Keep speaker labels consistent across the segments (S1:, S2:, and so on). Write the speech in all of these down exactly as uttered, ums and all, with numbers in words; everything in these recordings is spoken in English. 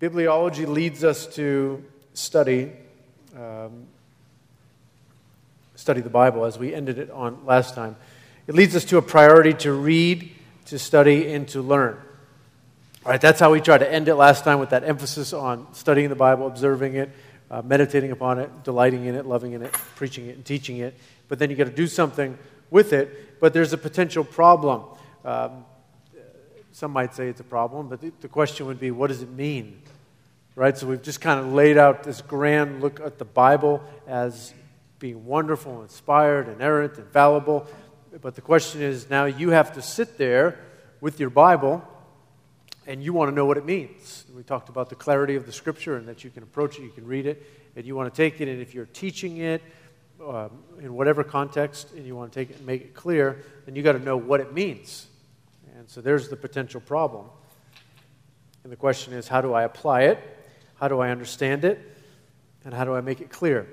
S1: Bibliology leads us to study um, study the Bible, as we ended it on last time. It leads us to a priority to read, to study, and to learn. All right, that's how we tried to end it last time, with that emphasis on studying the Bible, observing it, uh, meditating upon it, delighting in it, loving in it, preaching it, and teaching it. But then you got to do something with it. But there's a potential problem. Um, some might say it's a problem, but the, the question would be, what does it mean? Right, so we've just kind of laid out this grand look at the Bible as being wonderful, inspired, inerrant, infallible. But the question is, now you have to sit there with your Bible and you want to know what it means. We talked about the clarity of the Scripture and that you can approach it, you can read it, and you want to take it, and if you're teaching it um, in whatever context and you want to take it and make it clear, then you got to know what it means. And so there's the potential problem. And the question is, how do I apply it? How do I understand it? And how do I make it clear?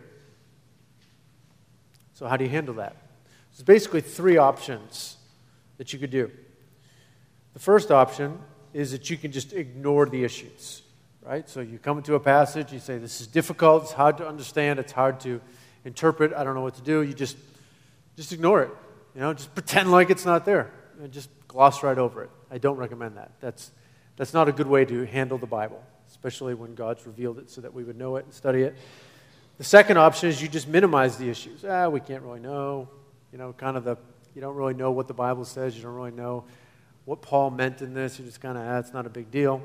S1: So how do you handle that? There's basically three options that you could do. The first option is that you can just ignore the issues, right? So you come into a passage, you say, this is difficult, it's hard to understand, it's hard to interpret, I don't know what to do. You just, just ignore it. You know, just pretend like it's not there. And just gloss right over it. I don't recommend that. That's, that's not a good way to handle the Bible, especially when God's revealed it so that we would know it and study it. The second option is you just minimize the issues. Ah, we can't really know. You know, kind of the, you don't really know what the Bible says. You don't really know what Paul meant in this. You just kind of, ah, it's not a big deal.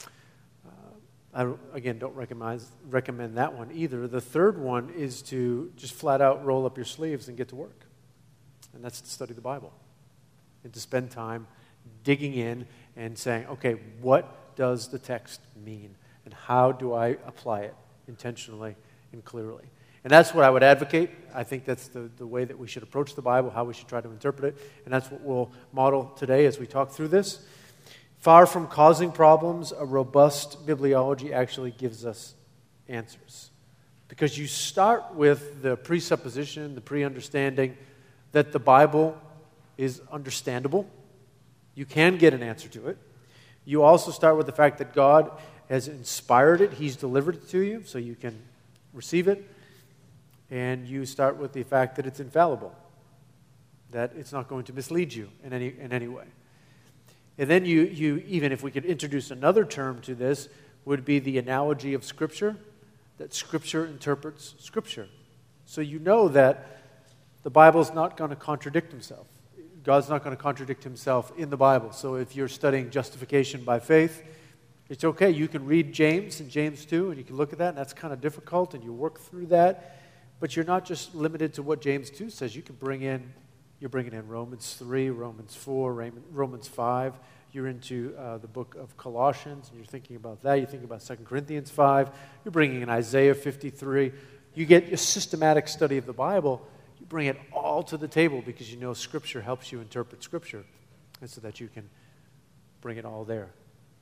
S1: Uh, I, again, don't recommend, recommend that one either. The third one is to just flat out roll up your sleeves and get to work. And that's to study the Bible. And to spend time digging in and saying, okay, what does the text mean? And how do I apply it intentionally and clearly? And that's what I would advocate. I think that's the, the way that we should approach the Bible, how we should try to interpret it. And that's what we'll model today as we talk through this. Far from causing problems, a robust bibliology actually gives us answers. Because you start with the presupposition, the pre-understanding that the Bible is understandable. You can get an answer to it. You also start with the fact that God has inspired it. He's delivered it to you, so you can receive it. And you start with the fact that it's infallible, that it's not going to mislead you in any in any way. And then you, you even if we could introduce another term to this, would be the analogy of Scripture, that Scripture interprets Scripture. So you know that the Bible's not going to contradict himself. God's not going to contradict himself in the Bible. So if you're studying justification by faith, it's okay. You can read James and James two, and you can look at that, and that's kind of difficult, and you work through that. But you're not just limited to what James two says. You can bring in, you're bringing in Romans three, Romans four, Romans five. You're into uh, the book of Colossians, and you're thinking about that. You're thinking about Second Corinthians five. You're bringing in Isaiah fifty-three. You get a systematic study of the Bible. You bring it all to the table because you know Scripture helps you interpret Scripture, and so that you can bring it all there.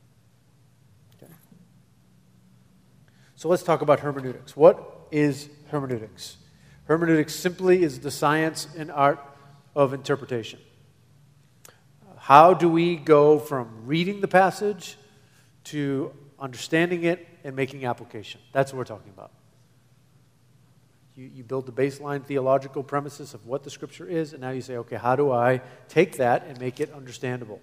S1: Okay. So let's talk about hermeneutics. What is hermeneutics? Hermeneutics simply is the science and art of interpretation. How do we go from reading the passage to understanding it and making application? That's what we're talking about. You, you build the baseline theological premises of what the Scripture is, and now you say, okay, how do I take that and make it understandable?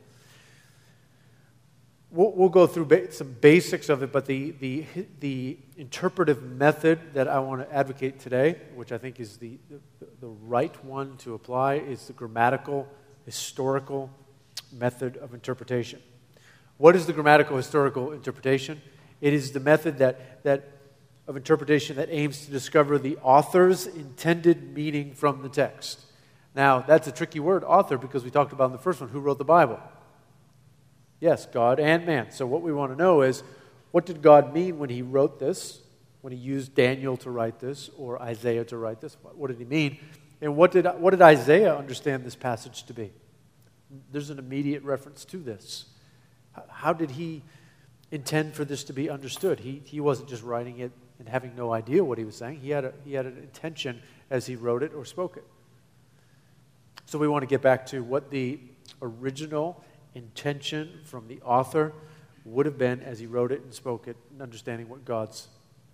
S1: We'll, we'll go through ba- some basics of it, but the, the, the interpretive method that I want to advocate today, which I think is the, the, the right one to apply, is the grammatical, historical method of interpretation. What is the grammatical, historical interpretation? It is the method that, that of interpretation that aims to discover the author's intended meaning from the text. Now, that's a tricky word, author, because we talked about in the first one, who wrote the Bible? Yes, God and man. So what we want to know is, what did God mean when he wrote this, when he used Daniel to write this, or Isaiah to write this? What, what did he mean? And what did, what did Isaiah understand this passage to be? There's an immediate reference to this. How did he intend for this to be understood? He, he wasn't just writing it and having no idea what he was saying. He had, a, he had an intention as he wrote it or spoke it. So we want to get back to what the original intention from the author would have been as he wrote it and spoke it, and understanding what God's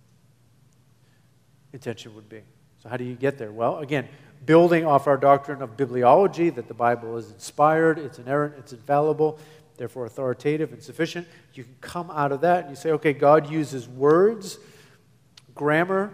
S1: intention would be. So how do you get there? Well, again, building off our doctrine of bibliology, that the Bible is inspired, it's inerrant, it's infallible, therefore authoritative and sufficient. You can come out of that and you say, okay, God uses words, grammar,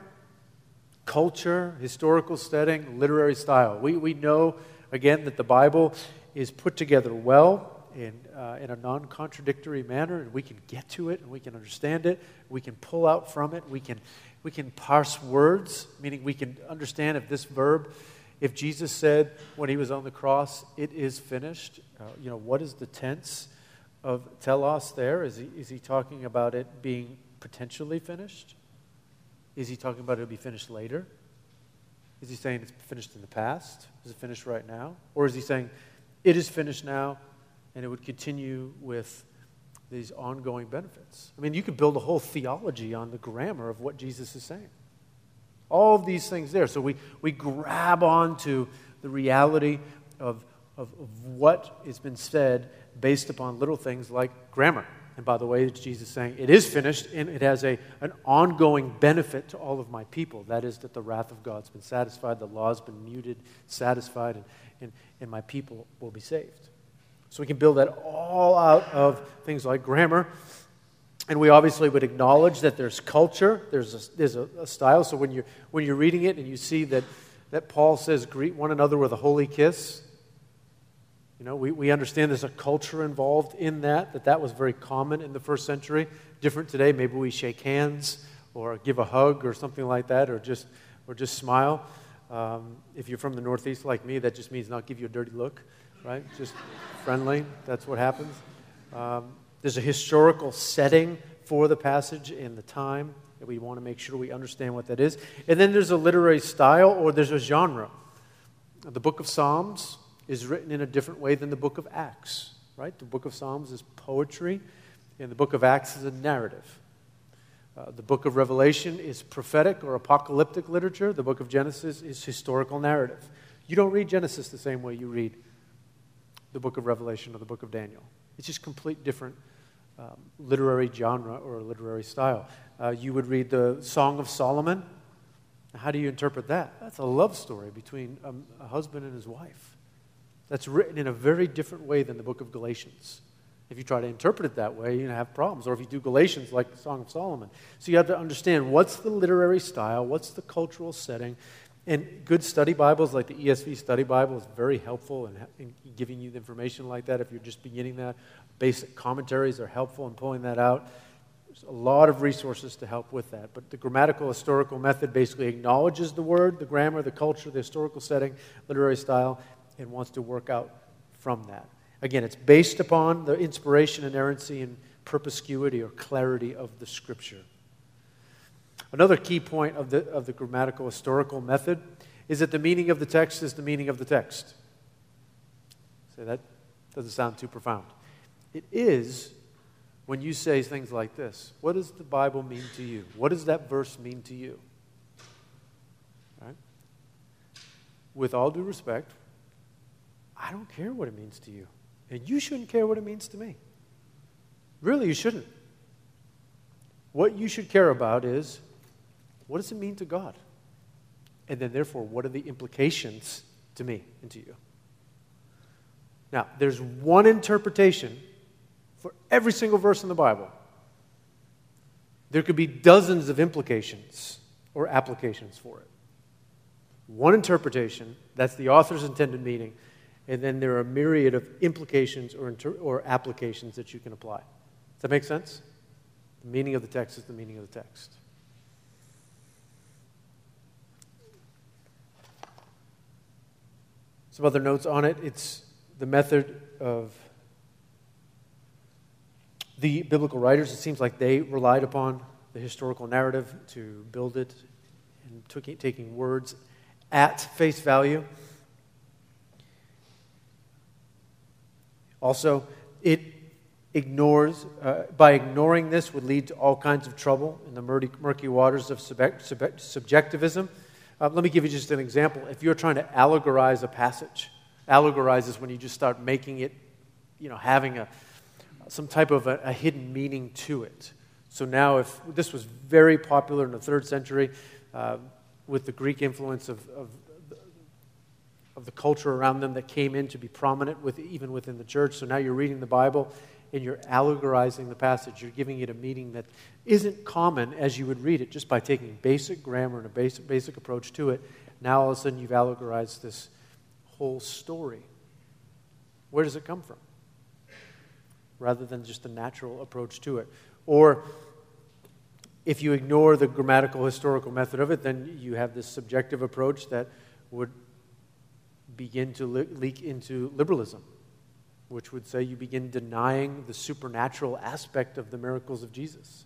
S1: culture, historical setting, literary style. We, we know, again, that the Bible is put together well in, uh, in a non-contradictory manner, and we can get to it and we can understand it. We can pull out from it. We can We can parse words, meaning we can understand if this verb, if Jesus said when he was on the cross, it is finished, uh, you know, what is the tense of telos there? Is he, is he talking about it being potentially finished? Is he talking about it will be finished later? Is he saying it's finished in the past? Is it finished right now? Or is he saying it is finished now and it would continue with these ongoing benefits? I mean, you could build a whole theology on the grammar of what Jesus is saying. All of these things there. So we, we grab onto the reality of, of, of what has been said based upon little things like grammar. And by the way, it's Jesus saying, it is finished, and it has a, an ongoing benefit to all of my people. That is that the wrath of God's been satisfied, the law's been muted, satisfied, and, and, and my people will be saved. So we can build that all out of things like grammar. And we obviously would acknowledge that there's culture, there's a, there's a, a style. So when you're, when you're reading it and you see that, that Paul says, greet one another with a holy kiss, you know, we, we understand there's a culture involved in that, that that was very common in the first century. Different today, maybe we shake hands or give a hug or something like that, or just, or just smile. Um, if you're from the Northeast like me, that just means not give you a dirty look, right? Just friendly, that's what happens. Um, there's a historical setting for the passage and the time that we want to make sure we understand what that is. And then there's a literary style, or there's a genre. The book of Psalms is written in a different way than the book of Acts, right? The book of Psalms is poetry, and the book of Acts is a narrative. Uh, the book of Revelation is prophetic or apocalyptic literature. The book of Genesis is historical narrative. You don't read Genesis the same way you read the book of Revelation or the book of Daniel. It's just complete different um, literary genre or literary style. Uh, you would read the Song of Solomon. How do you interpret that? That's a love story between a, a husband and his wife. That's written in a very different way than the book of Galatians. If you try to interpret it that way, you have problems. Or if you do Galatians like the Song of Solomon. So you have to understand what's the literary style, what's the cultural setting. And good study Bibles like the E S V Study Bible is very helpful in, in giving you the information like that if you're just beginning that. Basic commentaries are helpful in pulling that out. There's a lot of resources to help with that. But the grammatical historical method basically acknowledges the word, the grammar, the culture, the historical setting, literary style, and wants to work out from that. Again, it's based upon the inspiration, inerrancy, and perspicuity or clarity of the Scripture. Another key point of the, of the grammatical historical method is that the meaning of the text is the meaning of the text. So that doesn't sound too profound. It is when you say things like this. What does the Bible mean to you? What does that verse mean to you? All right? With all due respect, I don't care what it means to you. And you shouldn't care what it means to me. Really, you shouldn't. What you should care about is, what does it mean to God? And then, therefore, what are the implications to me and to you? Now, there's one interpretation for every single verse in the Bible. There could be dozens of implications or applications for it. One interpretation, that's the author's intended meaning, and then there are a myriad of implications or, inter- or applications that you can apply. Does that make sense? The meaning of the text is the meaning of the text. Some other notes on it. It's the method of the biblical writers. It seems like they relied upon the historical narrative to build it and took it, taking words at face value. Also, it ignores, uh, by ignoring this would lead to all kinds of trouble in the murky, murky waters of subject, sub- subjectivism. Uh, let me give you just an example. If you're trying to allegorize a passage, allegorize is when you just start making it, you know, having a, some type of a, a hidden meaning to it. So now, if this was very popular in the third century, uh, with the Greek influence of, of of the culture around them that came in to be prominent with even within the church. So now you're reading the Bible and you're allegorizing the passage. You're giving it a meaning that isn't common as you would read it just by taking basic grammar and a basic basic approach to it. Now all of a sudden you've allegorized this whole story. Where does it come from? Rather than just the natural approach to it. Or if you ignore the grammatical historical method of it, then you have this subjective approach that would begin to le- leak into liberalism, which would say you begin denying the supernatural aspect of the miracles of Jesus.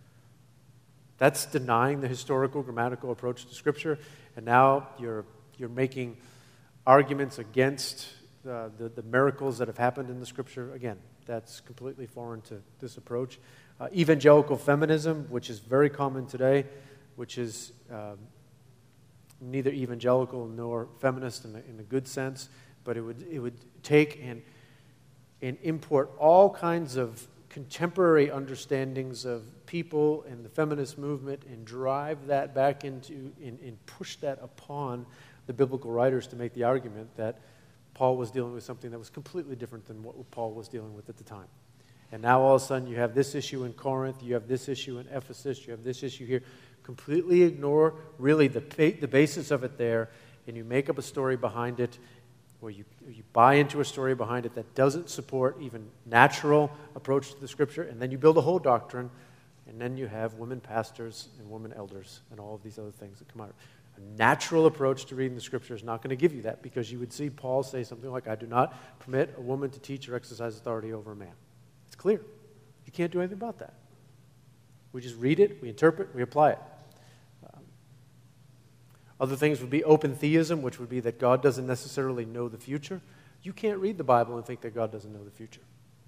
S1: That's denying the historical grammatical approach to Scripture, and now you're you're making arguments against uh, the, the miracles that have happened in the Scripture. Again, that's completely foreign to this approach. Uh, evangelical feminism, which is very common today, which is um, neither evangelical nor feminist in the, in the good sense, but it would it would take and and import all kinds of contemporary understandings of people and the feminist movement and drive that back into and, and push that upon the biblical writers to make the argument that Paul was dealing with something that was completely different than what Paul was dealing with at the time. And now all of a sudden you have this issue in Corinth, you have this issue in Ephesus, you have this issue here. Completely ignore really the the basis of it there, and you make up a story behind it, where you you buy into a story behind it that doesn't support even natural approach to the Scripture, and then you build a whole doctrine, and then you have women pastors and women elders and all of these other things that come out. A natural approach to reading the Scripture is not going to give you that, because you would see Paul say something like, I do not permit a woman to teach or exercise authority over a man. It's clear. You can't do anything about that. We just read it, we interpret, we apply it. Um, other things would be open theism, which would be that God doesn't necessarily know the future. You can't read the Bible and think that God doesn't know the future.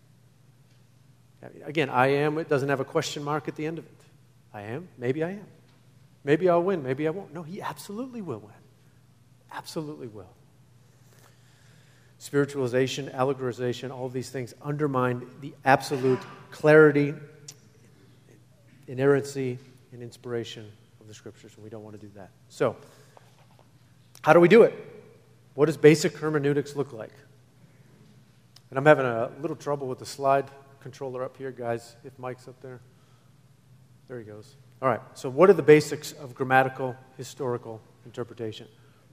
S1: Again, I am, it doesn't have a question mark at the end of it. I am, maybe I am. Maybe I'll win, maybe I won't. No, he absolutely will win. Absolutely will. Spiritualization, allegorization, all of these things undermine the absolute clarity, inerrancy, and inspiration of the Scriptures, and we don't want to do that. So, how do we do it? What does basic hermeneutics look like? And I'm having a little trouble with the slide controller up here, guys, if Mike's up there. There he goes. All right, so what are the basics of grammatical, historical interpretation?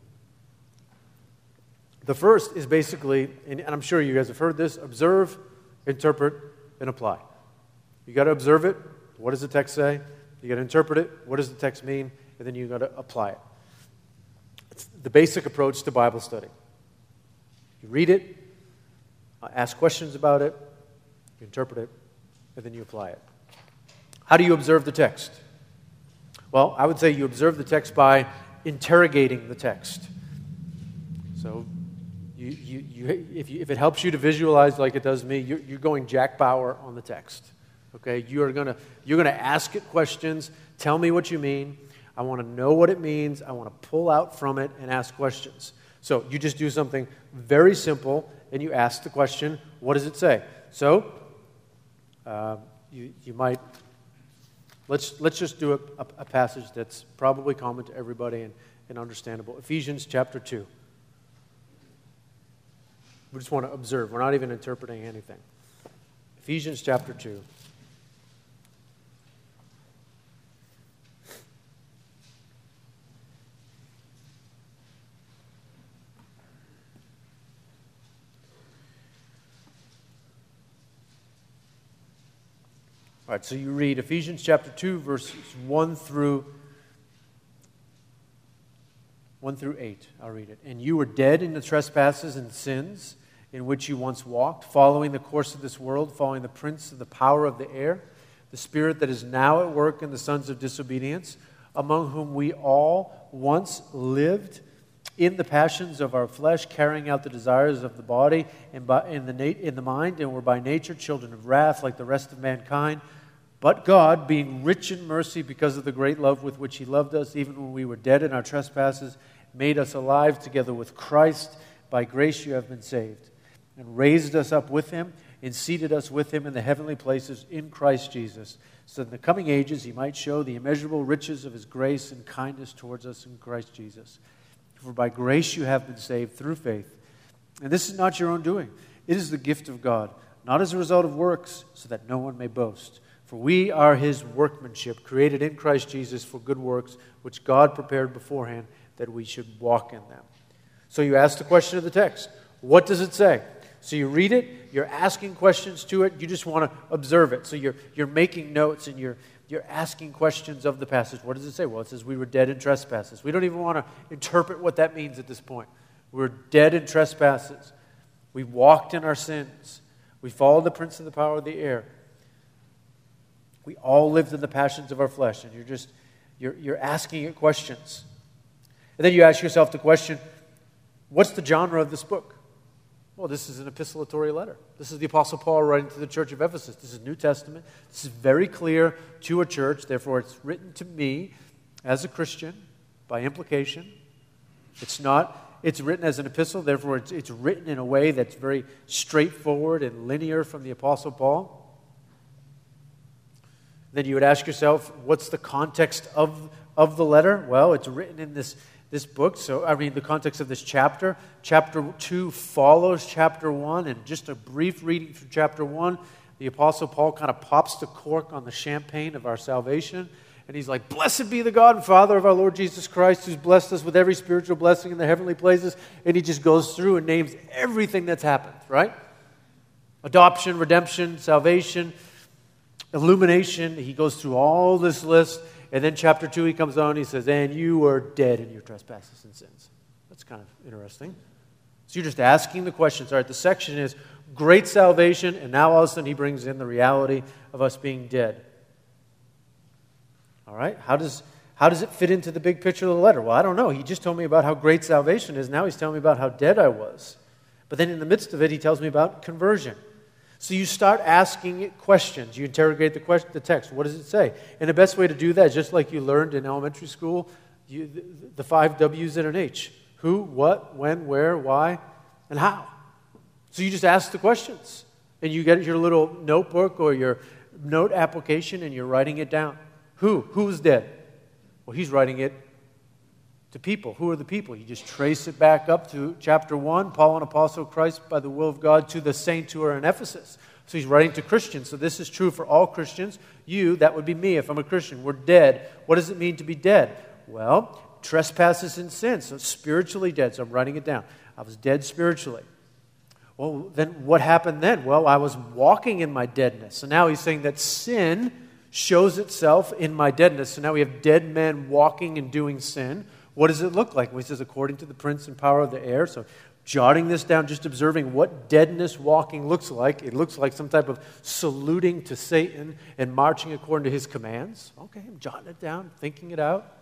S1: The first is basically, and I'm sure you guys have heard this, observe, interpret, and apply. You got to observe it. What does the text say? You got to interpret it. What does the text mean? And then you got to apply it. It's the basic approach to Bible study. You read it, ask questions about it, you interpret it, and then you apply it. How do you observe the text? Well, I would say you observe the text by interrogating the text. So, you, you, you, if, you, if it helps you to visualize like it does me, you're, you're going Jack Bauer on the text. Okay, you are gonna you're gonna ask it questions. Tell me what you mean. I want to know what it means. I want to pull out from it and ask questions. So you just do something very simple, and you ask the question, "What does it say?" So uh, you you might let's let's just do a, a, a passage that's probably common to everybody and, and understandable. Ephesians chapter two. We just want to observe. We're not even interpreting anything. Ephesians chapter two. All right, so you read Ephesians chapter two, verses one through one through eight. I'll read it. And you were dead in the trespasses and sins in which you once walked, following the course of this world, following the prince of the power of the air, the spirit that is now at work in the sons of disobedience, among whom we all once lived in the passions of our flesh, carrying out the desires of the body and by, in, the na- in the mind, and were by nature children of wrath like the rest of mankind. But God, being rich in mercy because of the great love with which He loved us, even when we were dead in our trespasses, made us alive together with Christ. By grace you have been saved, and raised us up with Him, and seated us with him in the heavenly places in Christ Jesus, so that in the coming ages he might show the immeasurable riches of his grace and kindness towards us in Christ Jesus. For by grace you have been saved through faith. And this is not your own doing. It is the gift of God, not as a result of works, so that no one may boast. For we are his workmanship, created in Christ Jesus for good works, which God prepared beforehand that we should walk in them. So you ask the question of the text. What does it say? So you read it, you're asking questions to it, you just want to observe it. So you're you're making notes and you're you're asking questions of the passage. What does it say? Well, it says we were dead in trespasses. We don't even want to interpret what that means at this point. We're dead in trespasses. We walked in our sins. We followed the prince of the power of the air. We all lived in the passions of our flesh. And you're just, you're, you're asking it questions. And then you ask yourself the question, what's the genre of this book? Well, this is an epistolatory letter. This is the Apostle Paul writing to the church of Ephesus. This is New Testament. This is very clear to a church. Therefore, it's written to me as a Christian by implication. It's not, it's written as an epistle. Therefore, it's, it's written in a way that's very straightforward and linear from the Apostle Paul. Then you would ask yourself, what's the context of, of the letter? Well, it's written in this This book, so I mean the context of this chapter. Chapter two follows chapter one, and just a brief reading through chapter one, the Apostle Paul kind of pops the cork on the champagne of our salvation, and he's like, blessed be the God and Father of our Lord Jesus Christ, who's blessed us with every spiritual blessing in the heavenly places, and he just goes through and names everything that's happened, right? Adoption, redemption, salvation, illumination. He goes through all this list. And then chapter two, he comes on, he says, and you were dead in your trespasses and sins. That's kind of interesting. So you're just asking the questions. All right, the section is great salvation, and now all of a sudden he brings in the reality of us being dead. All right, how does, how does it fit into the big picture of the letter? Well, I don't know. He just told me about how great salvation is. Now he's telling me about how dead I was. But then in the midst of it, he tells me about conversion. So you start asking it questions. You interrogate the question, the text. What does it say? And the best way to do that is just like you learned in elementary school, you, the, the five W's and an H. Who, what, when, where, why, and how. So you just ask the questions. And you get your little notebook or your note application and you're writing it down. Who? Who's dead? Well, he's writing it to people. Who are the people? You just trace it back up to chapter one, Paul, an apostle of Christ by the will of God, to the saints who are in Ephesus. So he's writing to Christians. So this is true for all Christians. You, that would be me if I'm a Christian. We're dead. What does it mean to be dead? Well, trespasses and sins. So spiritually dead. So I'm writing it down. I was dead spiritually. Well, then what happened then? Well, I was walking in my deadness. So now he's saying that sin shows itself in my deadness. So now we have dead men walking and doing sin. What does it look like? Well, he says, according to the prince and power of the air. So jotting this down, just observing what deadness walking looks like. It looks like some type of saluting to Satan and marching according to his commands. Okay, I'm jotting it down, thinking it out.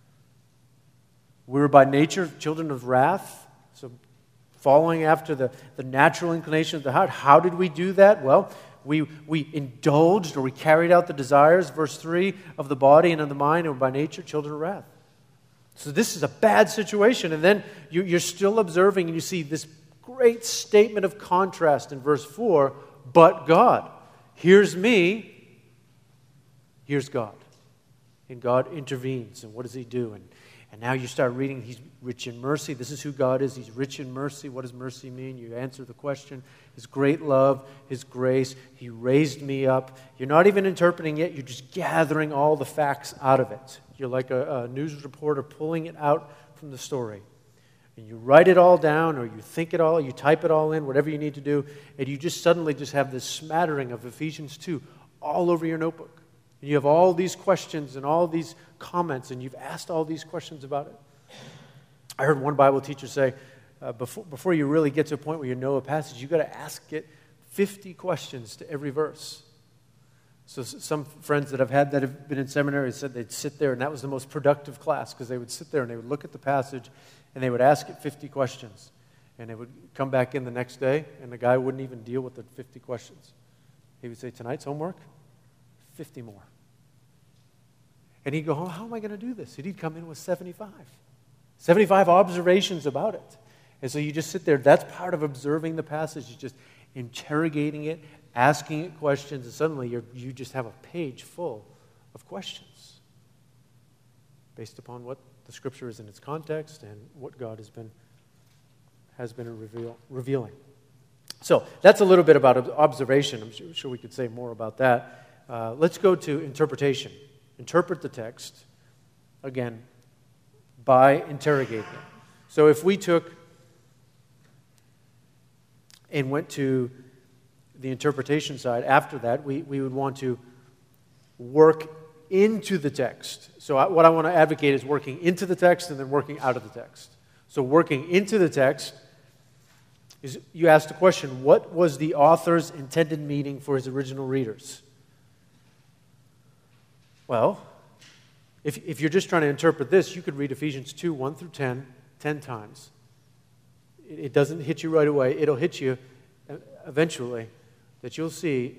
S1: We were by nature children of wrath. So following after the, the natural inclination of the heart. How did we do that? Well, we, we indulged or we carried out the desires, verse three, of the body and of the mind, and we're by nature children of wrath. So this is a bad situation. And then you, you're still observing and you see this great statement of contrast in verse four, but God. Here's me, here's God. And God intervenes. And what does he do? And, and now you start reading, he's rich in mercy. This is who God is. He's rich in mercy. What does mercy mean? You answer the question. His great love, his grace. He raised me up. You're not even interpreting it. You're just gathering all the facts out of it. You're like a, a news reporter pulling it out from the story. And you write it all down, or you think it all, you type it all in, whatever you need to do, and you just suddenly just have this smattering of Ephesians two all over your notebook. And you have all these questions and all these comments, and you've asked all these questions about it. I heard one Bible teacher say, uh, before, before you really get to a point where you know a passage, you've got to ask it fifty questions to every verse. So some friends that I've had that have been in seminary said they'd sit there, and that was the most productive class, because they would sit there and they would look at the passage and they would ask it fifty questions. And they would come back in the next day, and the guy wouldn't even deal with the fifty questions. He would say, tonight's homework, fifty more. And he'd go, oh, how am I going to do this? And he'd come in with seventy-five. seventy-five observations about it. And so you just sit there. That's part of observing the passage. You just interrogating it, asking it questions, and suddenly you're, you just have a page full of questions based upon what the Scripture is in its context and what God has been has been reveal, revealing. So that's a little bit about observation. I'm sure, sure we could say more about that. Uh, let's go to interpretation. Interpret the text, again, by interrogating it. So if we took and went to the interpretation side, after that, we, we would want to work into the text. So I, what I want to advocate is working into the text and then working out of the text. So working into the text is you ask the question, what was the author's intended meaning for his original readers? Well, if, if you're just trying to interpret this, you could read Ephesians two, one through ten, ten times. It, it doesn't hit you right away. It'll hit you eventually, that you'll see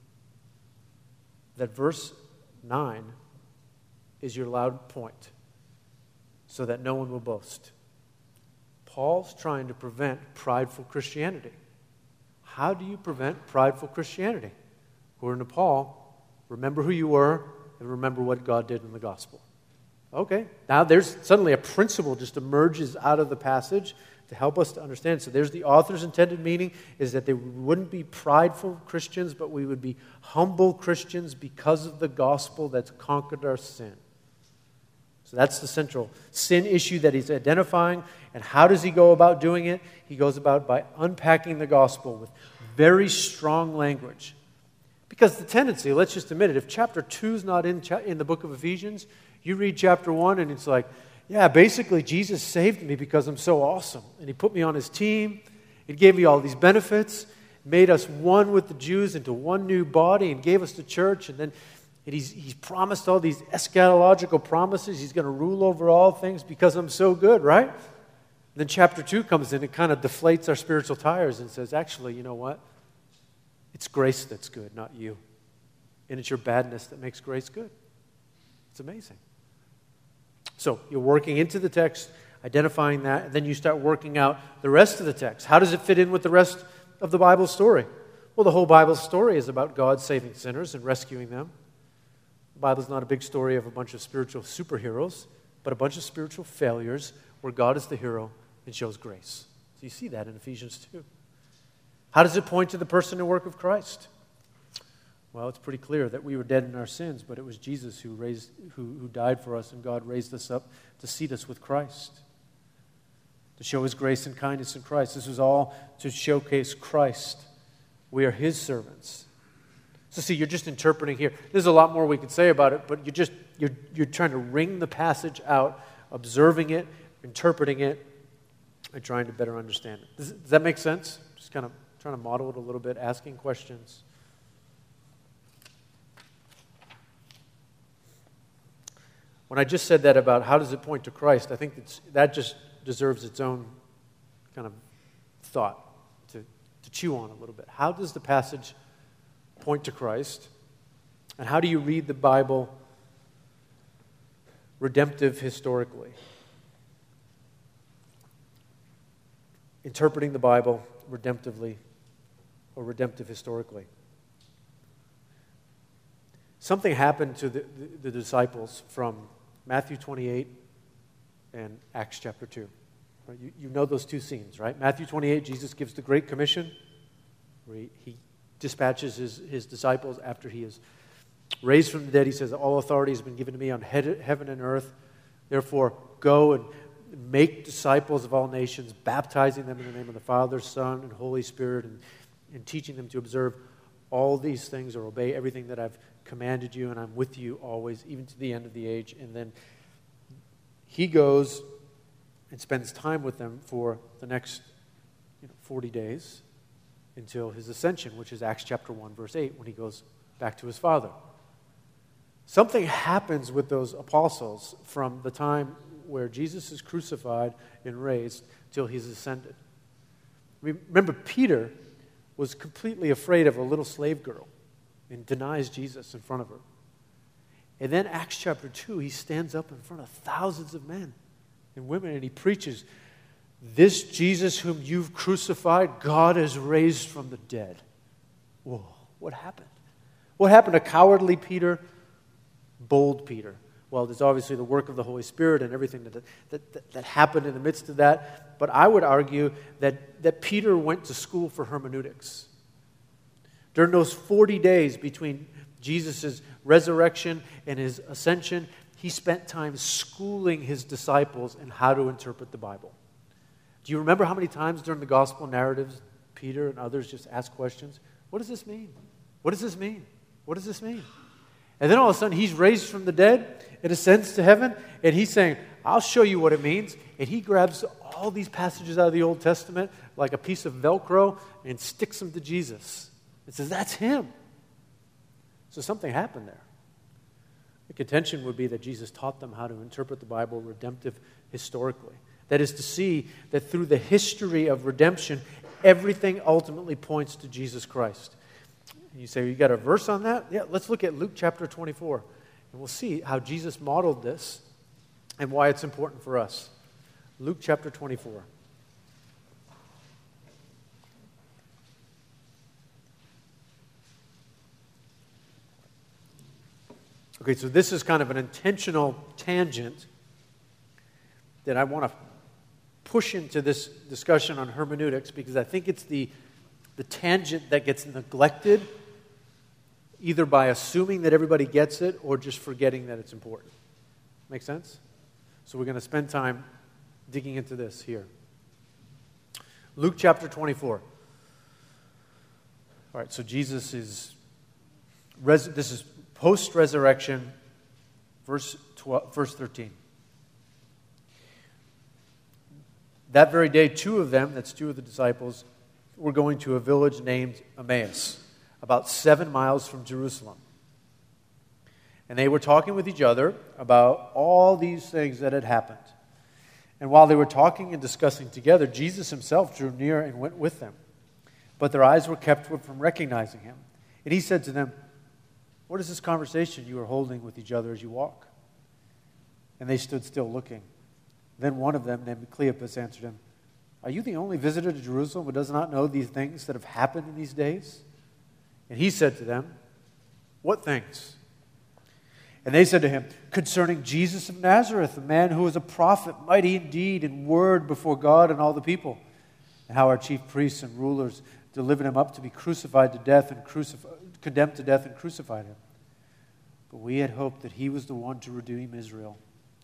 S1: that verse nine is your loud point, so that no one will boast. Paul's trying to prevent prideful Christianity. How do you prevent prideful Christianity? According to Paul, remember who you were and remember what God did in the gospel. Okay, now there's suddenly a principle just emerges out of the passage to help us to understand. So there's the author's intended meaning, is that they wouldn't be prideful Christians, but we would be humble Christians because of the gospel that's conquered our sin. So that's the central sin issue that he's identifying. And how does he go about doing it? He goes about by unpacking the gospel with very strong language. Because the tendency, let's just admit it, if chapter two is not in, cha- in the book of Ephesians, you read chapter one and it's like, yeah, basically Jesus saved me because I'm so awesome. And he put me on his team. He gave me all these benefits, made us one with the Jews into one new body and gave us the church. And then and he's, he's promised all these eschatological promises. He's going to rule over all things because I'm so good, right? And then chapter two comes in and kind of deflates our spiritual tires and says, actually, you know what? It's grace that's good, not you. And it's your badness that makes grace good. It's amazing. So you're working into the text, identifying that, and then you start working out the rest of the text. How does it fit in with the rest of the Bible story? Well, the whole Bible story is about God saving sinners and rescuing them. The Bible's not a big story of a bunch of spiritual superheroes, but a bunch of spiritual failures where God is the hero and shows grace. So you see that in Ephesians two. How does it point to the person and work of Christ? Well, it's pretty clear that we were dead in our sins, but it was Jesus who raised, who, who died for us, and God raised us up to seat us with Christ, to show his grace and kindness in Christ. This was all to showcase Christ. We are his servants. So see, you're just interpreting here. There's a lot more we could say about it, but you're just you're you're trying to wring the passage out, observing it, interpreting it, and trying to better understand it. Does, does that make sense? Just kind of trying to model it a little bit, asking questions. When I just said that about how does it point to Christ, I think it's, that just deserves its own kind of thought to, to chew on a little bit. How does the passage point to Christ? And how do you read the Bible redemptive historically? Interpreting the Bible redemptively or redemptive historically. Something happened to the, the, the disciples from Matthew twenty-eight and Acts chapter two. Right? You, you know those two scenes, right? Matthew twenty-eight, Jesus gives the Great Commission, where he, he dispatches his, his disciples after he is raised from the dead. He says, all authority has been given to me on heaven and earth. Therefore, go and make disciples of all nations, baptizing them in the name of the Father, Son, and Holy Spirit, and, and teaching them to observe all these things or obey everything that I've commanded you, and I'm with you always, even to the end of the age. And then he goes and spends time with them for the next you know, forty days until his ascension, which is Acts chapter one, verse eight, when he goes back to his Father. Something happens with those apostles from the time where Jesus is crucified and raised till he's ascended. Remember, Peter was completely afraid of a little slave girl and denies Jesus in front of her. And then Acts chapter two, he stands up in front of thousands of men and women and he preaches This Jesus whom you've crucified, God has raised from the dead. Whoa, what happened? What happened to cowardly Peter, bold Peter? Well, there's obviously the work of the Holy Spirit and everything that, that, that, that happened in the midst of that. But I would argue that, that Peter went to school for hermeneutics. During those forty days between Jesus' resurrection and his ascension, he spent time schooling his disciples in how to interpret the Bible. Do you remember how many times during the gospel narratives Peter and others just asked questions? What does this mean? What does this mean? What does this mean? And then all of a sudden he's raised from the dead and ascends to heaven, and he's saying, I'll show you what it means. And he grabs all these passages out of the Old Testament like a piece of Velcro and sticks them to Jesus. It says, that's him. So something happened there. The contention would be that Jesus taught them how to interpret the Bible redemptive historically. That is to see that through the history of redemption, everything ultimately points to Jesus Christ. And you say, you got a verse on that? Yeah, let's look at Luke chapter twenty-four. And we'll see how Jesus modeled this and why it's important for us. Luke chapter twenty-four. Okay, so this is kind of an intentional tangent that I want to push into this discussion on hermeneutics because I think it's the, the tangent that gets neglected either by assuming that everybody gets it or just forgetting that it's important. Make sense? So we're going to spend time digging into this here. Luke chapter twenty-four. All right, so Jesus is, res, this is post-resurrection, verse twelve, verse thirteen. That very day, two of them, that's two of the disciples, were going to a village named Emmaus, about seven miles from Jerusalem. And they were talking with each other about all these things that had happened. And while they were talking and discussing together, Jesus himself drew near and went with them. But their eyes were kept from recognizing him. And he said to them, what is this conversation you are holding with each other as you walk? And they stood still looking. Then one of them, named Cleopas, answered him, are you the only visitor to Jerusalem who does not know these things that have happened in these days? And he said to them, what things? And they said to him, concerning Jesus of Nazareth, a man who was a prophet, mighty in deed and word before God and all the people, and how our chief priests and rulers delivered him up to be crucified to death and crucif- condemned to death and crucified him. But we had hoped that he was the one to redeem Israel.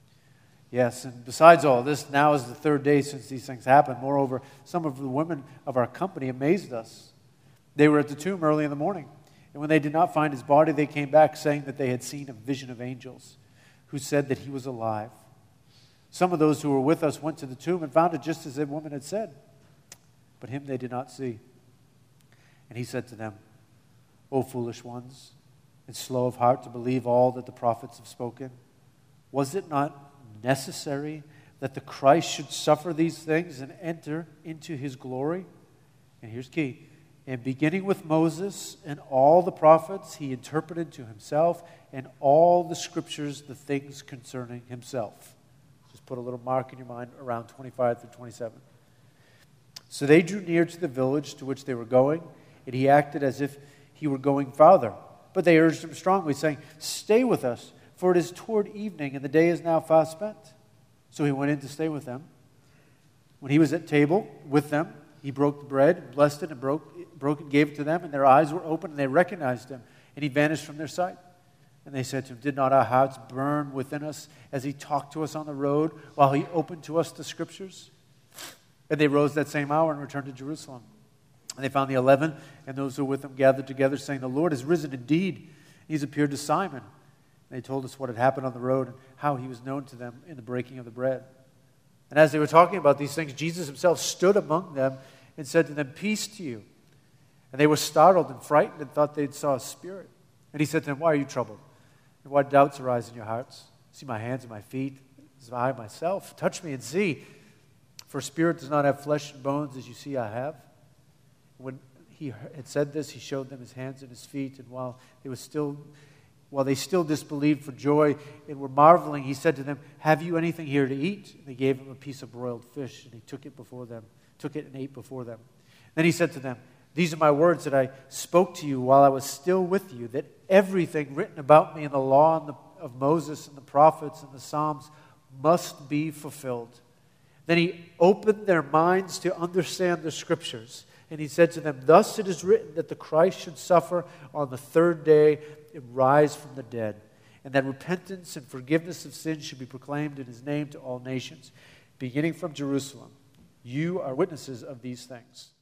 S1: Yes, and besides all this, now is the third day since these things happened. Moreover, some of the women of our company amazed us. They were at the tomb early in the morning, and when they did not find his body, they came back saying that they had seen a vision of angels who said that he was alive. Some of those who were with us went to the tomb and found it just as the woman had said, but him they did not see. And he said to them, O foolish ones, and slow of heart to believe all that the prophets have spoken, was it not necessary that the Christ should suffer these things and enter into his glory? And here's key. And beginning with Moses and all the prophets, he interpreted to himself and all the scriptures the things concerning himself. Just put a little mark in your mind around twenty-five through twenty-seven. So they drew near to the village to which they were going, and he acted as if he were going farther. But they urged him strongly, saying, stay with us, for it is toward evening, and the day is now fast spent. So he went in to stay with them. When he was at table with them, he broke the bread, blessed it, and broke, broke and gave it to them, and their eyes were opened, and they recognized him, and he vanished from their sight. And they said to him, did not our hearts burn within us as he talked to us on the road, while he opened to us the scriptures? And they rose that same hour and returned to Jerusalem. And they found the eleven, and those who were with them gathered together, saying, the Lord is risen indeed. He's appeared to Simon. And they told us what had happened on the road and how he was known to them in the breaking of the bread. And as they were talking about these things, Jesus himself stood among them and said to them, peace to you. And they were startled and frightened and thought they saw a spirit. And he said to them, why are you troubled? And why doubts arise in your hearts? See my hands and my feet, as I myself. Touch me and see. For spirit does not have flesh and bones as you see I have. When he had said this, he showed them his hands and his feet. And while they were still While they still disbelieved for joy and were marveling, he said to them, "Have you anything here to eat?" And they gave him a piece of broiled fish, and he took it before them, took it and ate before them. Then he said to them, "These are my words that I spoke to you while I was still with you, that everything written about me in the law and the, of Moses and the prophets and the Psalms must be fulfilled." Then he opened their minds to understand the Scriptures. And he said to them, "Thus it is written that the Christ should suffer on the third day and rise from the dead, and that repentance and forgiveness of sins should be proclaimed in his name to all nations, beginning from Jerusalem. You are witnesses of these things."